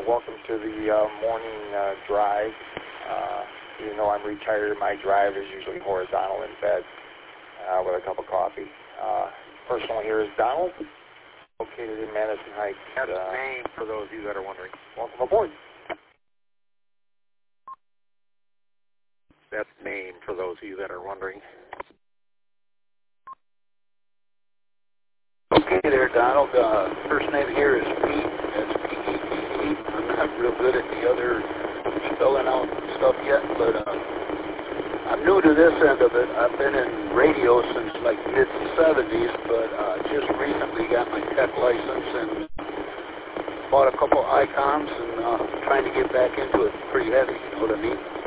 welcome to the morning drive. Even though I'm retired, my drive is usually horizontal in bed with a cup of coffee. First one here is Donald, located in Madison Heights. That's Maine, for those of you that are wondering. Welcome aboard. That's Maine, for those of you that are wondering. Okay there, Donald. First name here is Pete. That's P-E-T-E. I'm not real good at the other spelling out stuff yet, but I'm new to this end of it. I've been in radio since like mid-70s, but just recently got my tech license and bought a couple icons and trying to get back into it pretty heavy, you know what I mean?